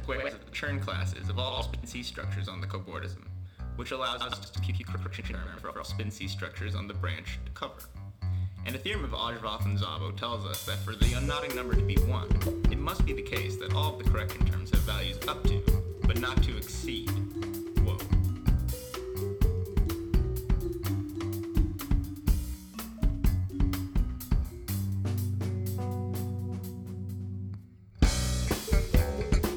squares of the Chern classes of all spin C structures on the cobordism, which allows us to compute correction term for all spin C structures on the branch to cover. And the theorem of Ajvarth and Szabo tells us that for the unknotting number to be 1, it must be the case that all of the correction terms have values up to, but not to exceed,